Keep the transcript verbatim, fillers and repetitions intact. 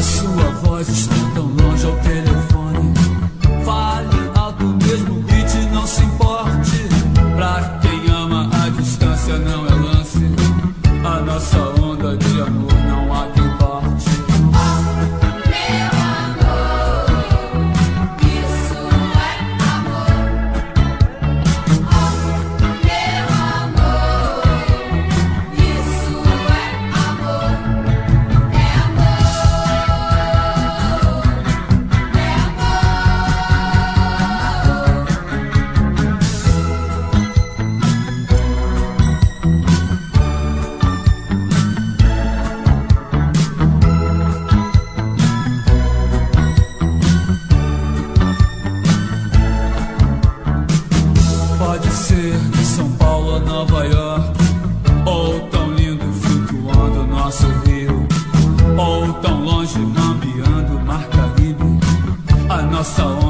sua voz está tão longe ao telefone. Fale alto mesmo, grite, não se importe. Pra quem ama, a distância não é lance. A nossa onda de amor não há quem corte. Meu amor, isso é amor. Oh, meu amor, isso é amor. É Pode ser de São Paulo a Nova York, ou tão lindo flutuando nosso rio, ou tão longe mambiando o Mar Caribe. A nossa